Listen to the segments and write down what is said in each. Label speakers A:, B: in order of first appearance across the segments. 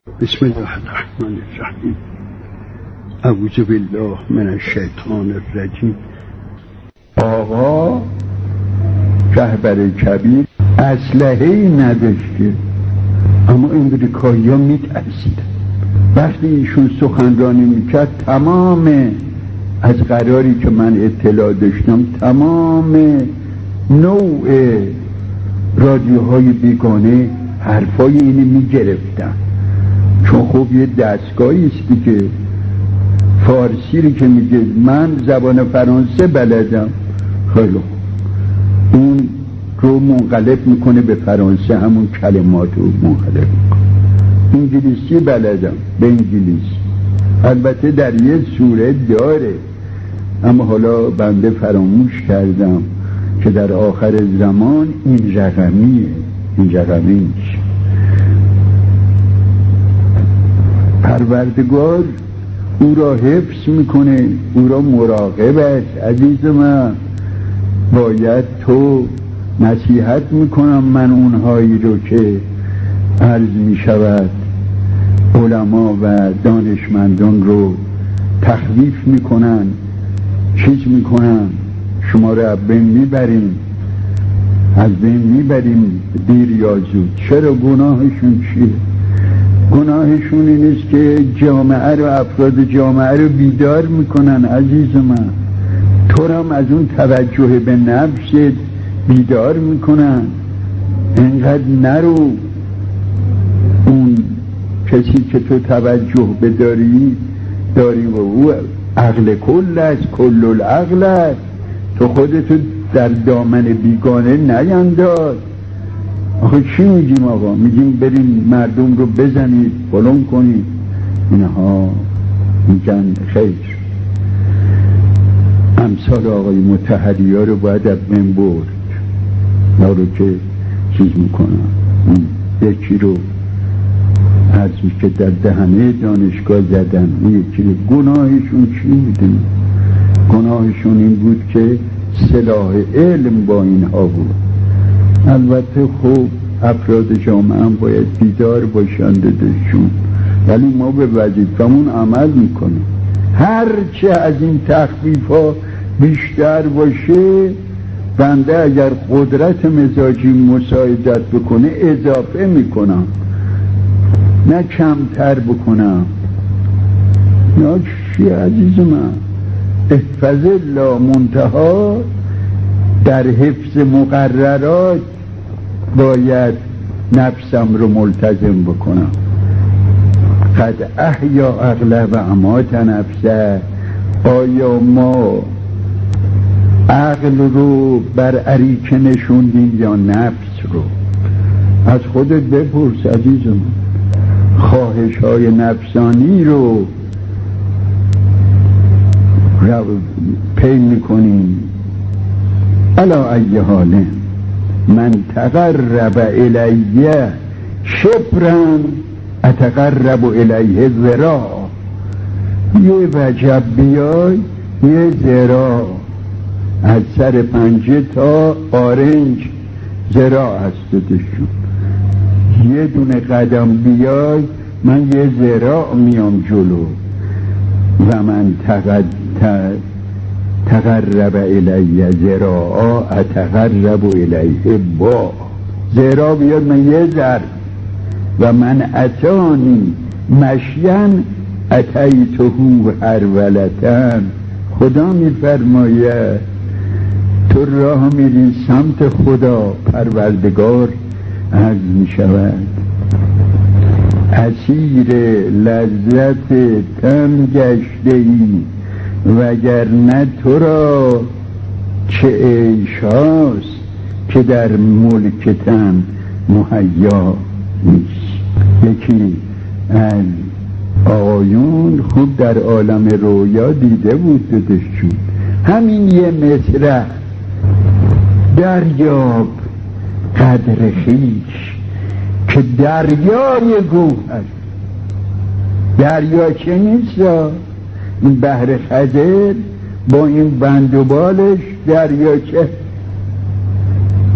A: بسم الله الرحمن الرحیم. اعوذ بالله من الشیطان الرجیم. آقا رهبر کبیر اسلحه‌ای نداشته، اما امریکایی‌ها می‌ترسیدن. وقتی ایشون سخنرانی میکرد تمام از قراری که من اطلاع داشتم تمام نوع رادیوهای بیگانه حرفای اینو میگرفتن، چون خب یه دستگاهی است که فارسی رو که میگه من زبان فرانسه بلدم، خیلی خوب اون رو منقلب میکنه به فرانسه، همون کلمات رو منقلب میکنه. انگلیسی بلدم به انگلیسی، البته در یه سوره داره، اما حالا بنده فراموش کردم که در آخر زمان این رقمیه، این رقمی میشه. پروردگار او را حفظ میکنه، او را مراقب است. عزیز من باید تو نصیحت میکنم من اونهایی رو که عرض میشود علما و دانشمندان رو تخویف میکنن، چیز میکنن، شما رو از بین میبریم، از بین میبریم دیر یا زود. چرا؟ گناهشون چیه؟ گناهشون این است که جامعه رو، افراد جامعه رو بیدار میکنن. عزیز من تو هم از اون توجه به نفست بیدار میکنن، اینقدر نرو اون کسی که تو توجه بداری داری و او عقل کل است، کل العقل است، تو خودتو در دامن بیگانه نینداز. آخه چی میگیم آقا؟ میگیم بریم مردم رو بزنید فلان کنید، اینها میگن خیر. امثال آقای مطهری ها رو باید از بین برد، نا رو که چیز میکنن. یکی رو از که در دهنه دانشگاه زدن، یکی رو گناهشون چی میدونی؟ گناهشون این بود که سلاح علم با اینها بود. البته خوب افراد جامعه هم باید بیدار باشند دشون، ولی ما به وظیفمون عمل میکنیم. هرچه از این تخفیف ها بیشتر باشه، بنده اگر قدرت مزاجی مساعدت بکنه اضافه میکنم، نه کمتر بکنم. نه چی عزیز من؟ احفظ الله منتها، در حفظ مقررات باید نفسم رو ملتزم بکنم. قد احیا عقله و امات نفسه. آیا ما عقل رو بر اریکه نشوندیم یا نفس رو؟ از خودت بپرس عزیزم. خواهش های نفسانی رو پی میکنیم. علا ای حال من تقرب الیه شبرا اتقرب الیه ذراع. یه وجب بیای یه ذراع، از سر پنجه تا آرنج ذراع هست دشون. یه دونه قدم بیای من یه ذراع میام جلو. و من تقرب الیه ذراعا اتقرب الیه با. ذراع بیاد من یه ذر، و من اتانی مشین اتیته هرولتن. خدا میفرماید تو راه میری سمت خدا، پروردگار عرض میشود اسیر لذت تن گشته ای، وگرنه تو را چه عیش هاست که در ملک تن مهیا نیست. یکی از آقایون خوب در عالم رویا دیده بود دشون همین یه مصرع: دریاب قدر خویش که دریای گوهر. دریا چه نیست؟ این بحر خضر با این بند و بالش دریا چه؟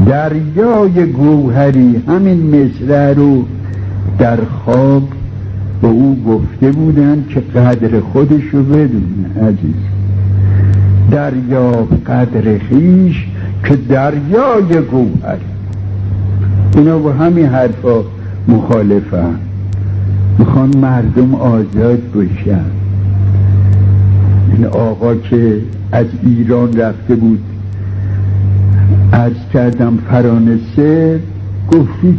A: دریای گوهری. همین مصرع رو در خواب با او گفته بودن که قدر خودش رو بدونه عزیز. دریا قدر خویش که دریای گوهر. اینا با همین حرفا مخالفن، میخوان مردم آزاد باشن. این آقا که از ایران رفته بود، عرض کردم فرانسه، گفتی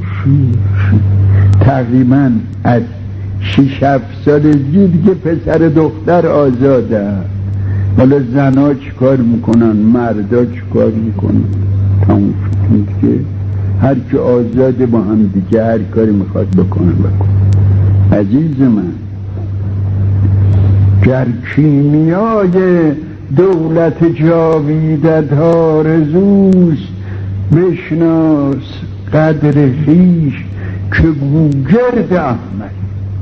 A: تقریبا از 6-7 سال دید که پسر دختر آزاده. حالا زنا چی کار میکنن، مردا چی کار میکنن؟ تموم شد که هر که آزاده با هم دیگه هر کاری میخواد بکنه. عزیز من، گر کیمیای دولت جاویدت آرزوست، بشناس قدر خویش که گوگرد احمد.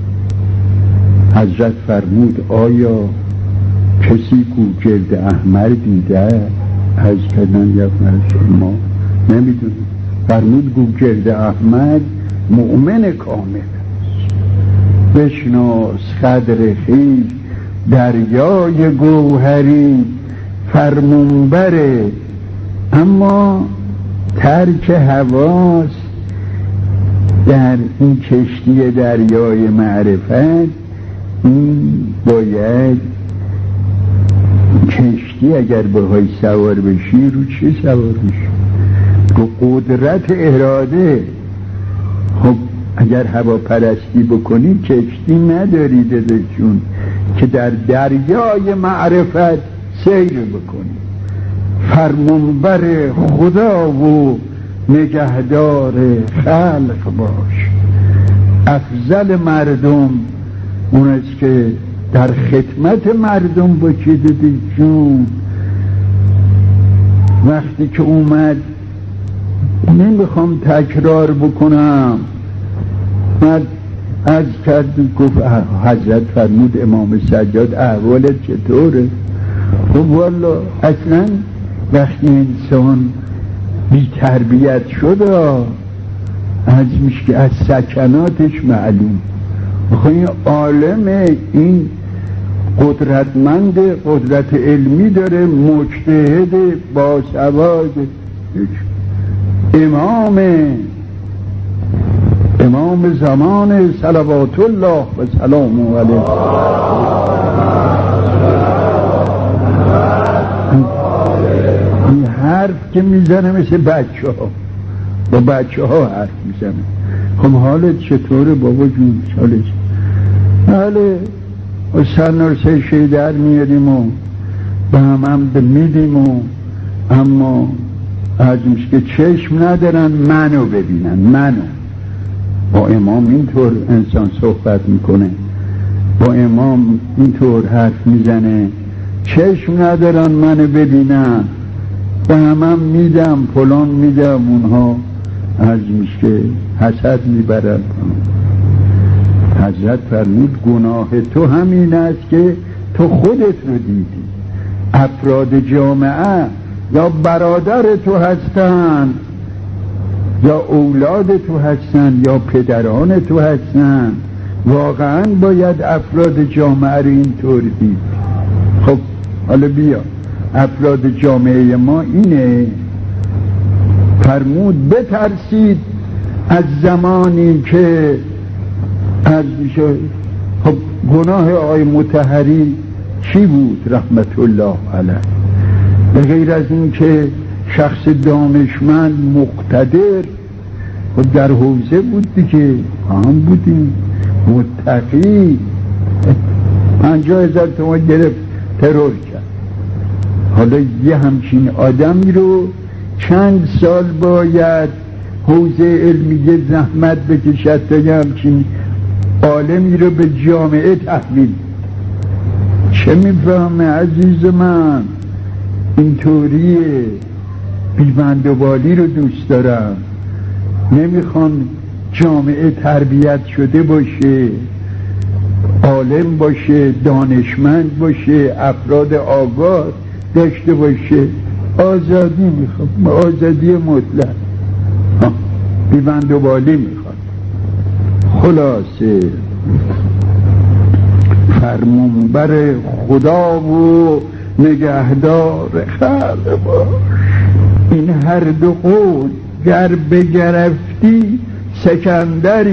A: حضرت فرمود آیا کسی گوگرد احمر دیده؟ از کردن یک ما نمیدونیم. فرمود گوگرد احمد مؤمن کامل است. بشناس قدر خویش دریای گوهری فرمانبره، اما ترک حواس در این کشتی دریای معرفت. این باید کشتی اگر بخوای سوار بشی رو چه سوار بشی؟ قدرت اراده. خب اگر هواپرستی بکنی کشتی نداری دادشون که در دریای معرفت سیر بکنی. فرمانبر خدا و نگهدار خلق باش. افضل مردم اون است که در خدمت مردم باشی دادشون. وقتی که اومد، نمیخوام تکرار بکنم، من از کرد گفت حضرت فرمود امام سجاد احوالت چطوره؟ خب والا اصلا وقتی انسان بی تربیت شده از میشه که از سکناتش معلوم. بخواه این عالم، این قدرتمند، قدرت علمی داره، مجتهد باسواد، امام زمان صلوات الله و سلام علیه. این حرف که میزنه مثل بچه ها، با بچه ها حرف میزنه. خب حالت چطوره بابا جون؟ حالت بله، و سرنرسه شیدر میاریم و به هم میدیم و اما از که چشم ندارن منو ببینن. منو با امام اینطور انسان صحبت میکنه، با امام اینطور حرف میزنه، چشم ندارن منو ببینن، به هم میدم فلان میدم، اونها از میشه حسد میبرن. حضرت فرمود گناه تو همین است که تو خودت رو دیدی. افراد جامعه یا برادر تو هستن، یا اولاد تو هستن، یا پدران تو هستن. واقعا باید افراد جامعه رو اینطور دید. خب حالا بیا، افراد جامعه ما اینه. فرمود بترسید از زمانی که از میشه. خب گناه آقای مطهری چی بود رحمت الله علیه؟ به غیر از این که شخص دانشمند مقتدر خب در حوزه بود دیگه، هم بودیم، متقی، 50,000 تومان گرفت ترور کرد. حالا یه همچین آدمی رو چند سال باید حوزه علمیه زحمت بکشد تا یه همچین عالمی رو به جامعه تحویل. چه میفهمه عزیز من؟ اینطوریه. بیبندوبالی رو دوست دارم. نمیخوان جامعه تربیت شده باشه، عالم باشه، دانشمند باشه، افراد آگاه داشته باشه. آزادی میخوام، آزادی مطلق، بیبندوبالی میخوام. خلاصه فرمانبر خدا و نگهدار خلق باش. این هر دو قول گر بگرفتی سکندری،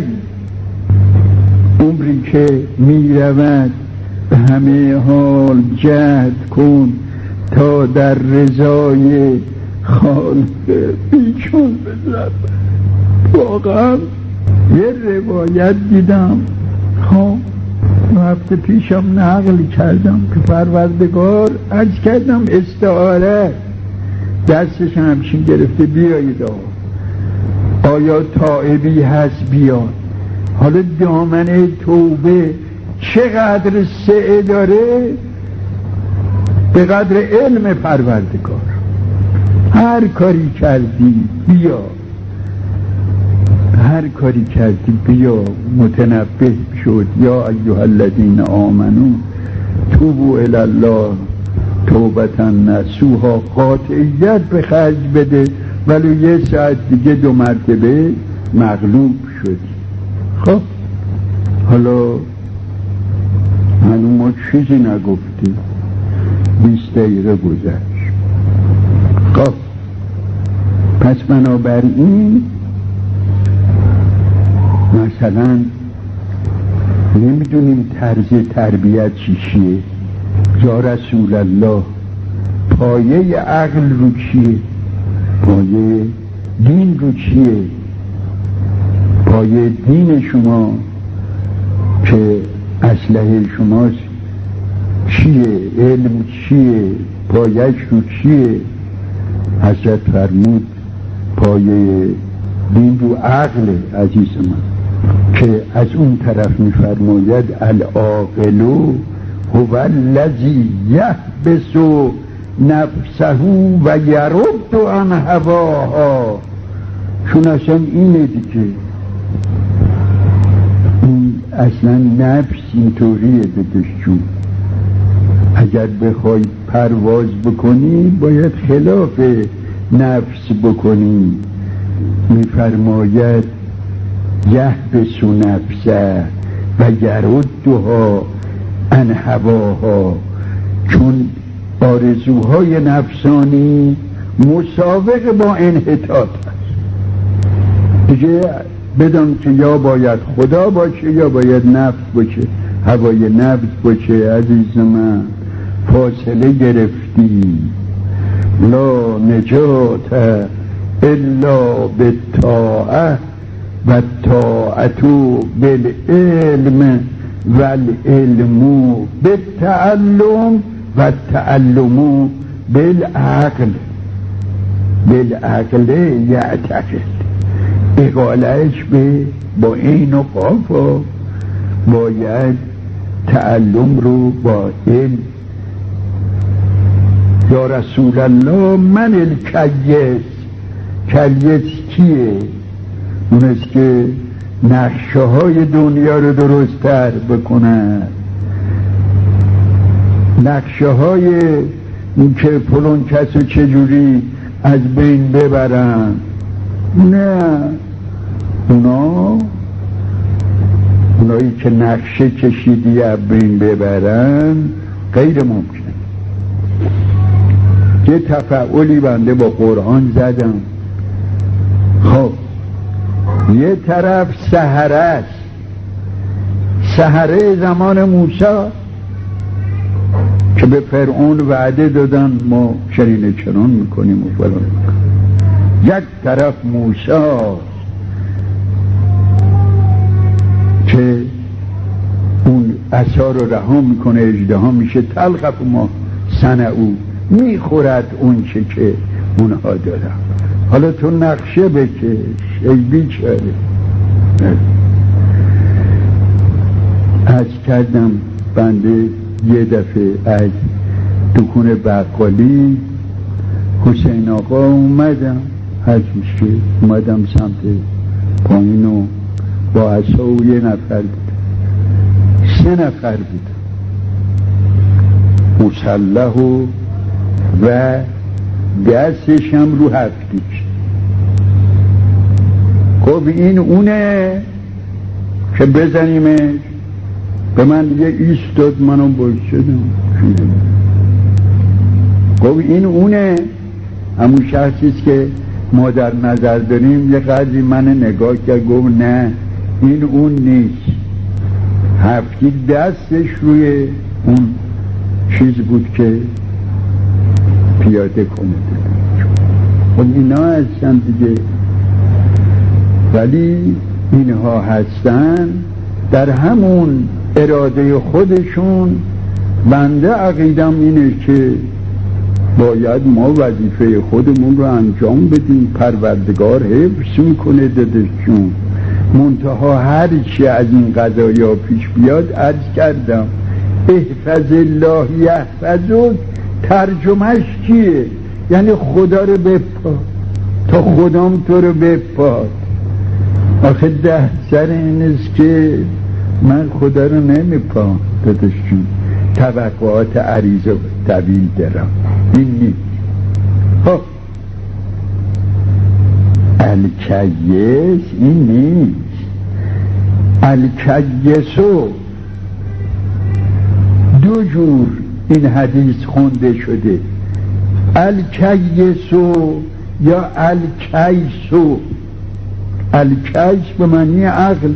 A: عمری که میرود به همه حال جهد کن تا در رضای خالق بیچون بزن. واقعا یه روایت دیدم، خب هفته پیشم نقل کردم که پروردگار عرض کردم استعاره دستش همچین گرفته بیایید آیا تائبی هست بیاد. حالا دامنه توبه چقدر سعه داره به قدر علم پروردگار. هر کاری کردی بیا، هر کاری کردی بیا، متنبه شد. یا ایها الذین آمنو توبوا الی الله توبة نصوحا. قاطعیت به خرج بده، ولی یه ساعت دیگه 2 مرتبه مغلوب شدی. خب حالا هنوز ما چیزی نگفتیم، 20 دقیقه گذشت. خب پس بنابراین مثلا نمیدونیم طرز تربیت چیه. یا رسول الله پایه عقل رو چیه؟ پایه دین رو چیه؟ پایه دین شما که اسلحه شماست چیه؟ علم چیه؟ پایهش رو چیه؟ حضرت فرمود پایه دین رو عقل عزیز من، که از اون طرف میفرماید العاقل هو الذی یحبس نفسه و یرد عن هواها. چون اصلا اینه دیگه، این اصلا نفس اینطوریه بدش جون. اگر بخوای پرواز بکنی باید خلاف نفس بکنی. میفرماید یحبس نفسه و یردها عن هواها، چون آرزوهای نفسانی مسابق با انحطاط هست دیگه. بدان که یا باید خدا باشه یا باید نفس باشه. هوای نفس باشه عزیز من فاصله گرفتی. لا نجات الا بالطاعه و الطاعت بالعلم و العلم بالتعلم و التعلم بالعقل. بالعقل یعتقد، اقالهش به با این و قافا باید تعلم رو با علم. یا رسول الله من الکیس. کیس کیه؟ اون است که نقشه های دنیا رو درست تر بکنن، نقشه های این که پلون کس رو چجوری از بین ببرن. نه، اونایی که نقشه کشیدی از بین ببرن غیر ممکن. یه تفاعلی بنده با قرآن زدم. خب یه طرف سحره است، سحره زمان موسی که به فرعون وعده دادن ما شرین چران میکنیم و فلان. یک طرف موسی که اون عصا رو رها میکنه، اژدها میشه. تلقف ما صنعوا، میخورد اون چه که اونها دارن. حالا تو نقشه بکش ای بیچاره. عرض کردم بنده یه دفعه از دکون بقالی حسین آقا اومدم، هرچیشه اومدم سمت پایین و با عصا و یه نفر بود، 3 نفر بود مسلح و دستش هم رو هفتیش. خب این اونه که بزنیمش؟ به من دیگه ایستاد، منم باید شدم. گفت این اونه، همون شخصیست که ما در نظر داریم. یه قدری من نگاه کرد، گفت نه این اون نیست. هفتی دستش روی اون چیز بود که پیاده کنه. خب اینا هستن دیگه، ولی اینها هستن در همون اراده خودشون. بنده عقیدم اینه که باید ما وظیفه خودمون رو انجام بدیم، پروردگار حفظ میکنه دادشون. منتها هر چی از این قضایا پیش بیاد، عرض کردم احفظ الله یحفظک، ترجمهش چیه؟ یعنی خدا رو بپا تا خدام تو رو بپاد. آخه ده سر این است که من خدا رو نمیپام دادشون، توقعات عریض و طویل دارم. این نیست. خب الکیس این نیست. الکیسو دو جور این حدیث خونده شده، الکیسو یا الکیسو. الکیس به معنی عقل،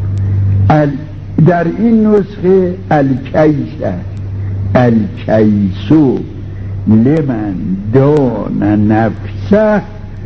A: در این نسخه الکیس است. الکیسو لمن دان نفسه،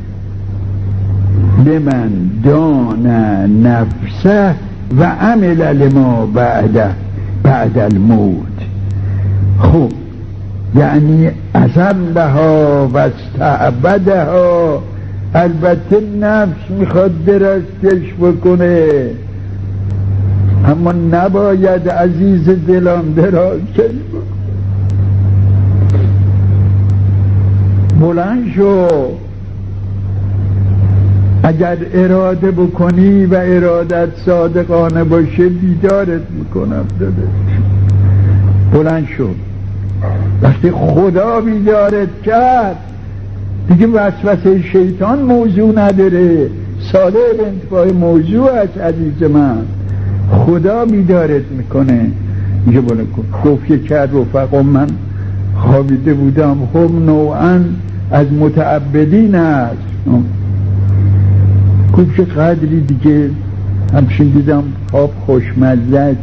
A: لمن دان نفسه و عمل لما بعد الموت. خب یعنی ازلها و استعبدها. البته نفس میخواد درستش بکنه، اما نباید عزیز دلان درازش بکن. بلند شو، اگر اراده بکنی و ارادت صادقانه باشه بیدارت میکنم دادش. بلند شو. وقتی خدا بیدارت کرد دیگه وسوسه شیطان موضوع نداره. ساله به انتفاع موضوع است عزیز من. خدا بیدارت میکنه. میگه بلند کن. گفت که کرد رفقا من خوابیده بودم، خب نوعا از متعبدین است. گفت که قدری دیگه همچین دیدم خواب خوشمزد.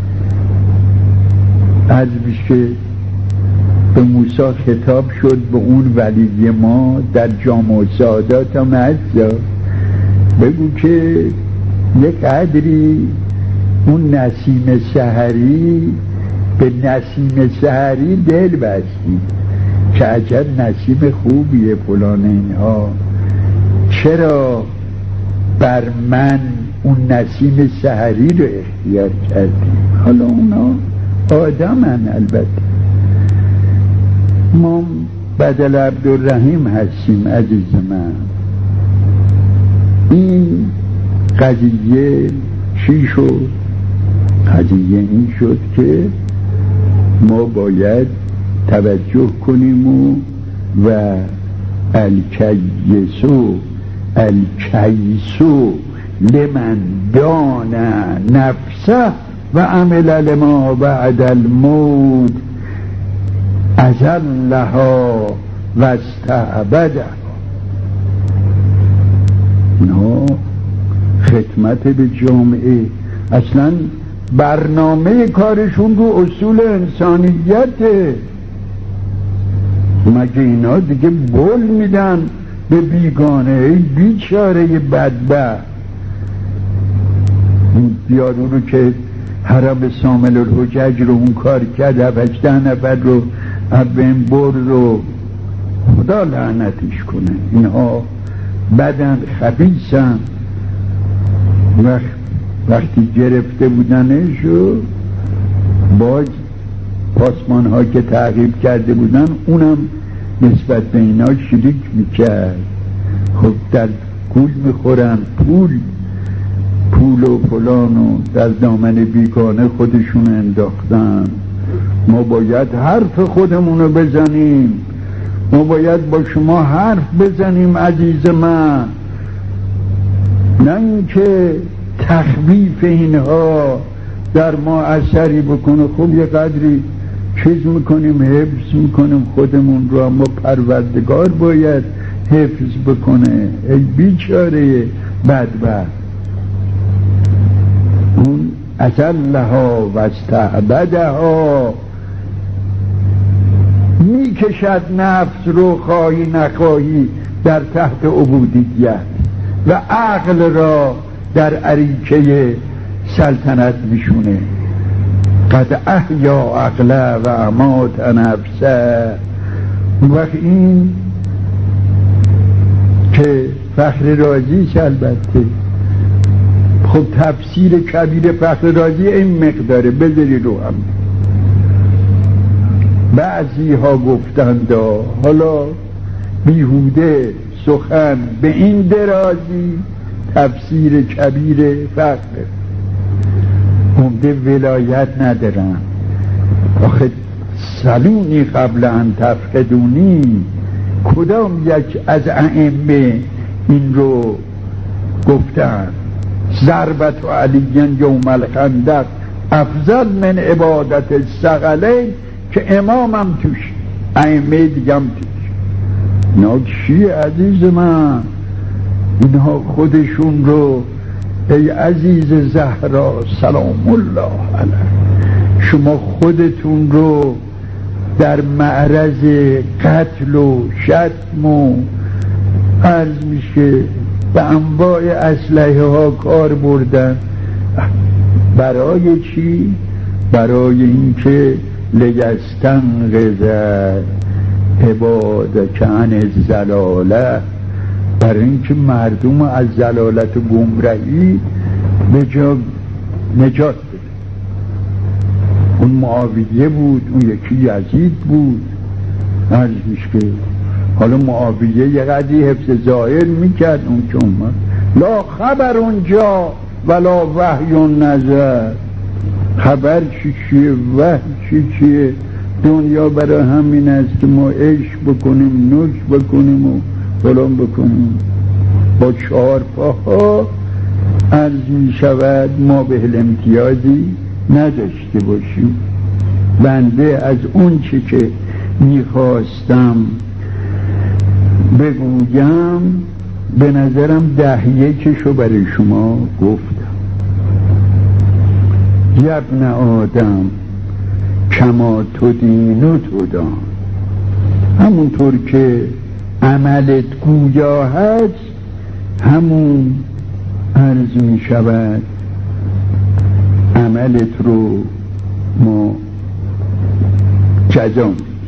A: از بیشه به موسی خطاب شد، به اون ولی ما در جامع سعادات هم هست، بگو که یک قدری اون نسیم سحری، به نسیم سحری دل بستی که عجب نسیم خوبیه فلان اینها، چرا بر من اون نسیم سحری رو اختیار کردی؟ حالا اونا آدمن، البته ما بدل عبدالرحیم هستیم عزیز من. این قضیه چی شد؟ قضیه این شد که ما باید توجه کنیم و الکیسو لمن دان نفسه و عمل لما بعد الموت ازلها و استعبدها. اینا خدمت به جامعه، اصلا برنامه کارشون رو اصول انسانیته. مگه اینا دیگه بول میدن به بیگانه؟ ای بیچاره بدبخت. یارو رو که حرم سامل الحجج رو اون کار کرد، 18 نفر رو بین برد و خدا لعنتش کنه. اینها بدن، خبیثن. وقتی گرفته بودنش و باز پاسمان ها که تعقیب کرده بودن اونم نسبت به اینا شریک میکرد. خب در گول میخورن، پول و فلان و در دامن بیگانه خودشون انداختن. ما باید حرف خودمونو بزنیم، ما باید با شما حرف بزنیم عزیز من، نه اینکه تخویف اینها در ما اثری بکنه خب یه قدری چیز میکنیم، حفظ میکنیم خودمون رو، اما پروردگار باید حفظ بکنه. ای بیچاره بدبخت، اون اذلها و استعبدها، میکشد نفس رو خواهی نخواهی در تحت عبودیت و عقل را در اریکه سلطنت میشونه. قد احیا عقله و امات نفسه. وقت این که فخر رازی البته، خب تفسیر کبیر فخر رازی این مقداره، بذاری رو هم. بعضی ها گفتند حالا بیهوده سخن به این درازی، تفسیر کبیر فخر عمده ولایت ندارم. آخه سلونی قبل ان تفقدونی، کدام یک از ائمه این رو گفتن؟ ضربت و علیین یوم الخندق افضل من عبادت الثقلین، که امامم توش، ائمه دیگم توش. اینا چیه عزیز من؟ اینها خودشون رو ای عزیز زهرا سلام الله علیه، شما خودتون رو در معرض قتل و شتم و عرض میشه به انواع اسلحه ها کار بردن. برای چی؟ برای اینکه لیستنقذ عبادک عن الضلاله، برای اینکه مردم از ضلالت و گمراهی به جا نجات بده. اون معاویه بود، اون یکی یزید بود. عرض میشه که حالا معاویه یه قدری حفظ ظاهر میکرد، اون که اومد لا خبر اونجا ولا وحی نظر. خبر چیه وحی چیه؟ دنیا برای همین است که ما عشق بکنیم، نوش بکنیم و فلان بکنیم. با 4 پاها عرض می شود ما به امتیازی نداشته باشیم. بنده از اون چی که میخواستم بگویم به نظرم 10 برای شما گفتم. ابن آدم کما تدین و تدان، همونطور که عملت گویا هست همون عرض می شود عملت رو ما جزا میدیم.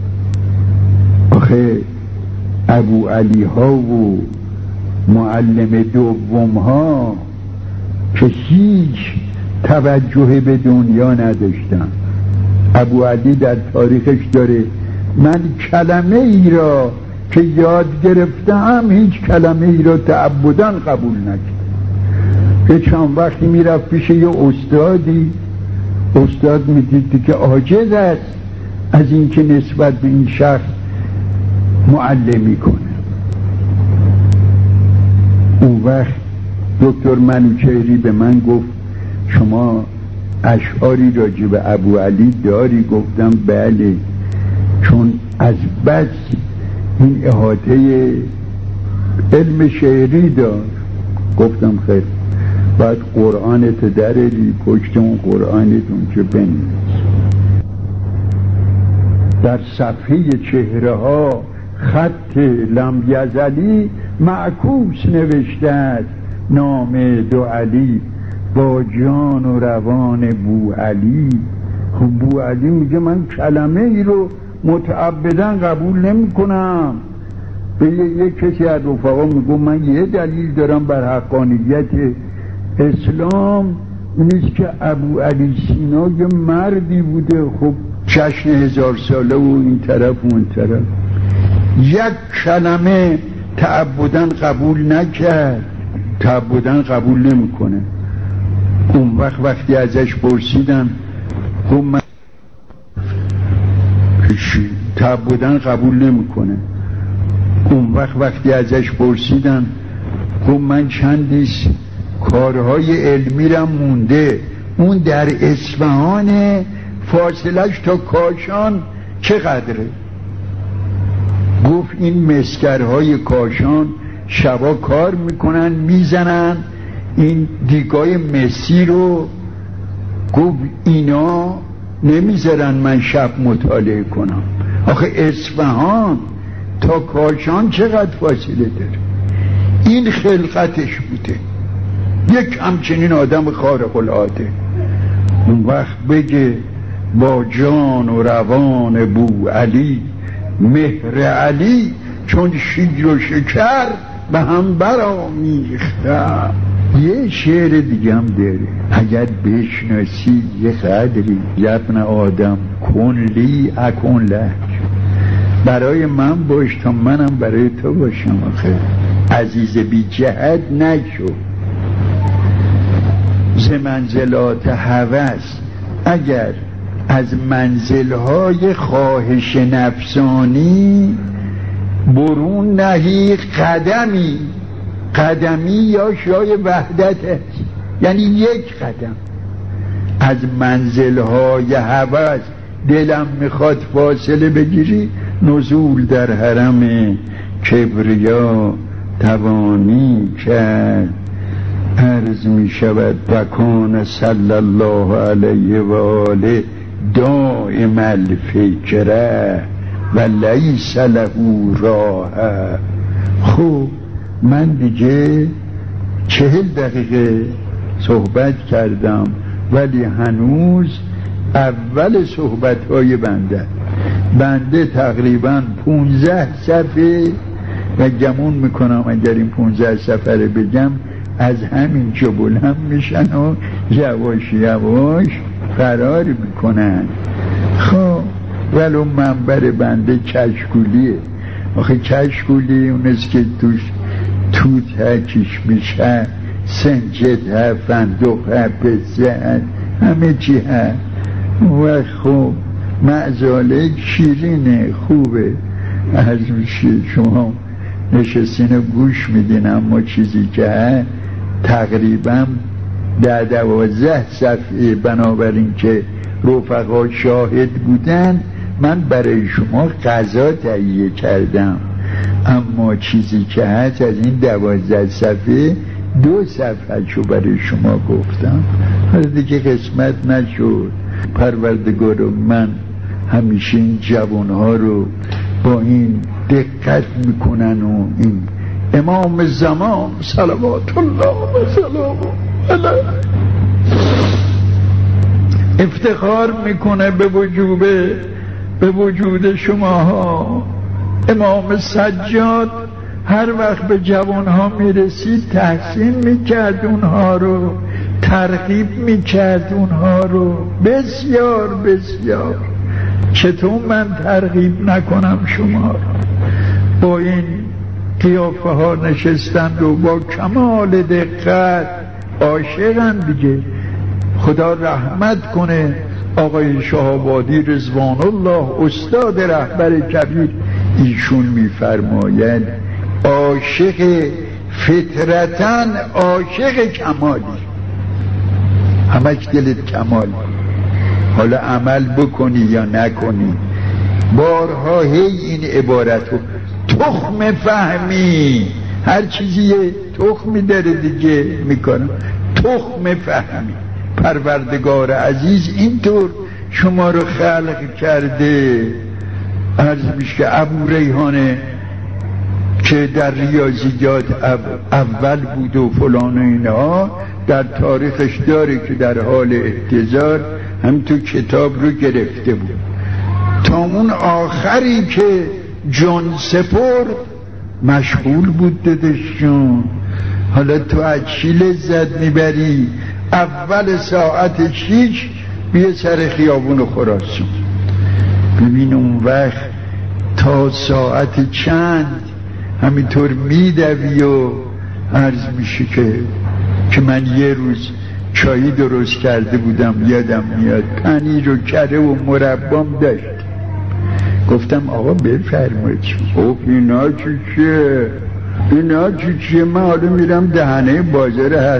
A: آخه ابو علی ها و معلم دوم ها که هیچ توجه به دنیا نداشتن. ابو علی در تاریخش داره من کلمه ای را که یاد گرفتم هیچ کلمه ای را تعبداً قبول نکرد. که چند وقتی میرفت پیش یه استادی، استاد میدید که عاجز است از اینکه نسبت به این شخص معلمی کنه. اون وقت دکتر منوچهری به من گفت شما اشعاری راجع به ابو علی داری؟ گفتم بله، چون از بس این احاطه علم شعری دار. گفتم خیر، بعد قرآنت داری، پشت اون قرآنتون که بنویس. در صفحه چهره ها خط لم یزلی معکوس نوشته است نام دو علی با جان و روان بو علی. خب بو علی میگه من کلمه ای رو متعبداً قبول نمی کنم. به یک کسی از رفقا میگو من یه دلیل دارم بر حقانیت اسلام، نیست که ابو علی سینا یه مردی بوده، خب جشن 1000 ساله و این طرف و اون طرف، یک کلمه تعبداً قبول نکرد، تعبداً قبول نمیکنه. اون وقتی ازش پرسیدن خب من تعبداً قبول نمیکنه. اون وقتی ازش پرسیدن خب من چندیست کارهای علمی رم مونده، اون در اصفهان فاصلش تا کاشان چقدره؟ گفت این مسگرهای کاشان شبا کار میکنن میزنن این دیگای مسی رو. گفت اینا نمیذارن من شب مطالعه کنم. آخه اصفهان تا کاشان چقدر فاصله داره؟ این خلقتش بوده، یک همچنین آدم خارق العاده. اون وقت بگه با جان و روان بو علی، مهر علی چون شیر و شکر به هم برآمیختم. یه شعر دیگه هم داره، اگر بشناسی یه قدری یبن آدم کن لی اکن لک، برای من باش تا منم برای تو باشم. آخه عزیز بی جهت نشو. ز منزلات هوس اگر از منزلهای خواهش نفسانی برون نهی قدمی، قدمی یا شای وحدت است، یعنی یک قدم از منزلهای هوس دلم میخواد فاصله بگیری، نزول در حرم کبریا توانی کرد. عرض می شود بکان صلی الله علیه و آله دائم الفکره و لیس له راحه. خب من دیگه 40 دقیقه صحبت کردم ولی هنوز اول صحبت‌های بنده تقریبا 15 صفحه و گمون میکنم اگر این 15 صفحه رو بگم از همین جا بلند میشن و یواش یواش فرار میکنن. خب ولو منبر بنده کشکولیه. آخه کشکولی اونست که توش توت هکیش میشه، سنجد ها، فندق ها، پسه ها، همه چی ها. و خب معزاله شیرینه، خوبه، عرض میشه شما نشستین و گوش میدین، اما چیزی که ها تقریبا 12 صفحه. بنابراین که رفقا شاهد بودن من برای شما غذا تهیه کردم، اما چیزی که هست از این 12 صفحه 2 صفحه شو برای شما گفتم. حالا دیگه قسمت نشد. پروردگار من همیشه این جوانها رو با این دقت میکنن و این امام زمان صلوات الله و سلامه علیه افتخار میکنه به وجود شماها. امام سجاد هر وقت به جوانها میرسید تحسین میکرد اونها رو، ترغیب میکرد اونها رو بسیار بسیار. چطور من ترغیب نکنم شما رو؟ با این قیافه ها نشستن و با کمال دقت عاشقن دیگه. خدا رحمت کنه آقای شهابادی رضوان الله استاد رهبر کبیر، ایشون میفرماید عاشق فطرتاً عاشق کمالی، همش دلت کمال، حالا عمل بکنی یا نکنی. بارها هی این عبارت رو تخم فهمی، هر چیزی یه تخمی داره دیگه میکنم، تخم فهمی. پروردگار عزیز اینطور شما رو خلق کرده. عرض میشه که ابو ریحانه که در ریاضیات اول بود و فلان و اینها در تاریخش داره که در حال احتضار هم تو کتاب رو گرفته بود. تا اون آخری که جان سپرد مشغول بود دادشون. حالا تو از چی لذت میبری؟ اول ساعت 6 بیا سر خیابون خراسان، ببین اون وقت تا ساعت چند همینطور میدوی و عرض میشه که من یه روز چایی درست کرده بودم، یادم میاد پنیر و کره و مربام داشت. گفتم آقا بفرمایید. خب اینا چیه؟ من حالا میرم دهنه بازار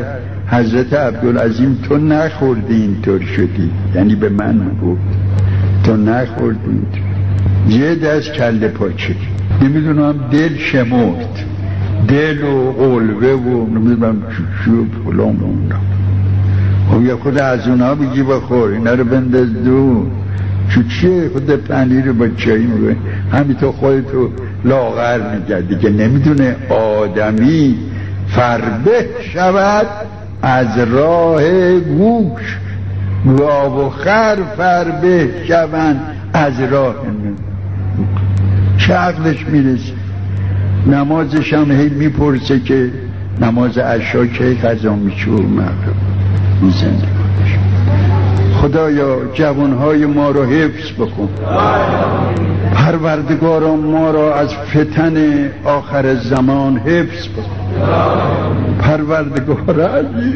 A: حضرت عبدالعظیم تو نخوردی اینطور شدی، یعنی به من گفت تو نخوردی یه دست کله پاچه، نمیدونم دل شمرد، دل و قلبه و نمیدونم چوچو و فلان و اونا. خب یه خود از اونا بگی بخور، اینا رو بنداز دور. چوچیه خود پنیر رو با چایی میگوه، همینطور خودتو لاغر میگردی که نمیدونه آدمی فربه شود از راه گوش، گاو و خر فربه شوند از راه چه عقلش میرسه. نمازش هم هی میپرسه که نماز عشا که قضا میشه و مغرب میزنده. خدایا جوانهای ما رو حفظ بکن، پروردگارا ما را از فتن آخر زمان حفظ بکن. پروردگار عزیز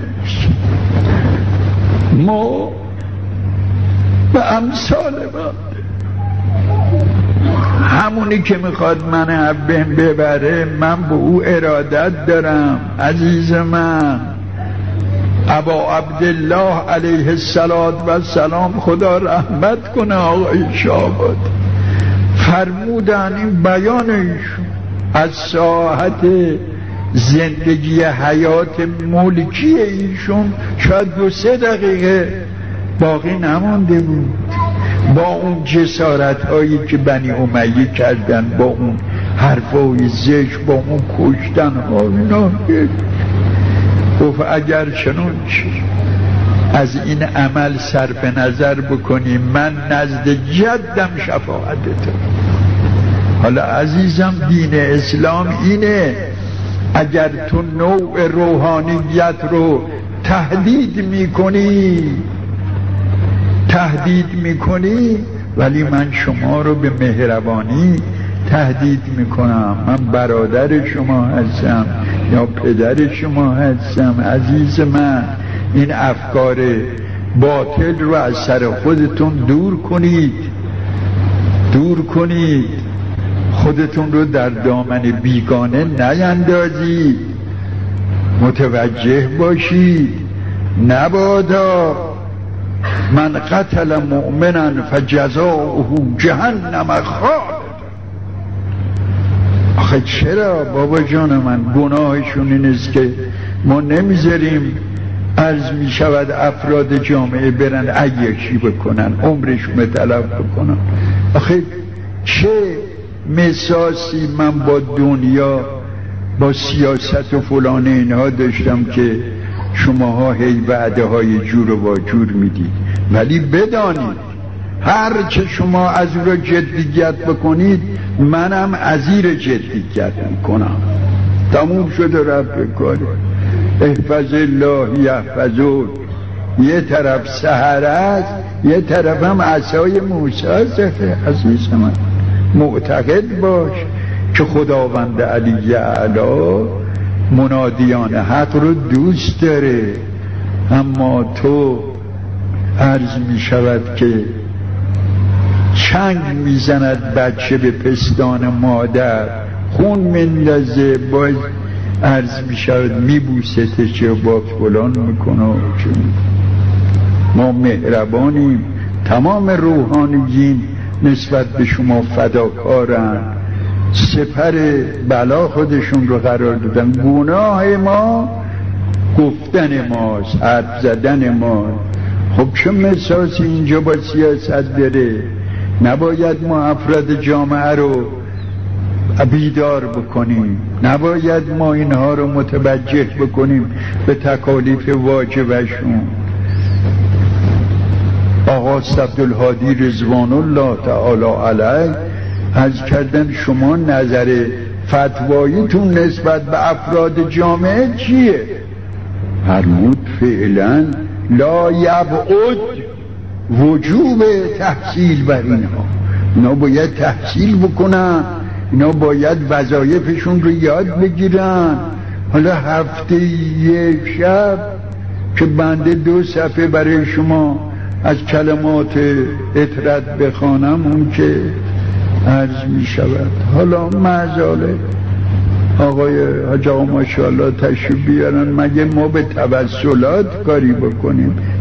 A: ما به امثال همونی که میخواد من بهم ببره من به او ارادت دارم. عزیز من ابا عبدالله علیه السلام خدا رحمت کنه آقای شاه‌آباد فرمودن این بیان ایشون از ساحت زندگی حیات ملکی ایشون شاید 2-3 دقیقه باقی نمانده بود. با اون جسارت هایی که بنی امیه کردن، با اون حرفای زشت، با اون کشتن ها، اینا گفت اگر چنانچه از این عمل صرف نظر بکنی من نزد جدم شفاعتت. حالا عزیزم دین اسلام اینه، اگر تو نوع روحانیت رو تهدید میکنی ولی من شما رو به مهربانی تهدید میکنم. من برادر شما هستم یا پدر شما هستم. عزیز من این افکار باطل رو از سر خودتون دور کنید، خودتون رو در دامن بیگانه نیندازید، متوجه باشید. نبادا من قتل مؤمنا فجزاؤه جهنم خالد. آخه چرا بابا جان من گناهشون این است که ما نمیذاریم عرض می شود افراد جامعه برن عیاشی بکنن، عمرشون تلف بکنن. آخه چه مساسی من با دنیا با سیاست و فلان اینها داشتم که شماها هی وعده های جور و واجور میدید. ولی بدانید هر چه شما از او را جدیت بکنید منم ازیر جدیت میکنم. تموم شده رفت کاره. احفظ الله یحفظون. یه طرف سحر است یه طرف هم عصای موسی است. عزیز من معتقد باش که خداوند علی اعلی منادیان حق رو دوست داره، اما تو عرض می شود که چنگ میزند بچه به پستان مادر، خون مندازه، باید عرض می شود میبوسته چه باک فلان میکنه. ما مهربانیم، تمام روحانیین نسبت به شما فداکارن، سپر بلا خودشون رو قرار دادن. گناه ما گفتن ماست، حرف زدن ما. خب چه مساسی اینجا با سیاست داره؟ نباید ما افراد جامعه رو بیدار بکنیم، نباید ما اینها رو متوجه بکنیم به تکالیف واجبشون. آقا عبدالهادی رضوان الله تعالی علیه عرض کردن شما نظر فتواییتون نسبت به افراد جامعه چیه؟ فرمود فعلا لا یبعد وجوب تحصیل بر اینها. اینا باید تحصیل بکنن، اینا باید وظایفشون رو یاد بگیرن. حالا هفته یک شب که بنده 2 صفحه برای شما از کلمات اطرد بخوانم اون که عرض می شود. حالا معذاله آقای حاج آقا ماشاءالله تشریف بیارن، مگه ما به توسلات کاری بکنیم؟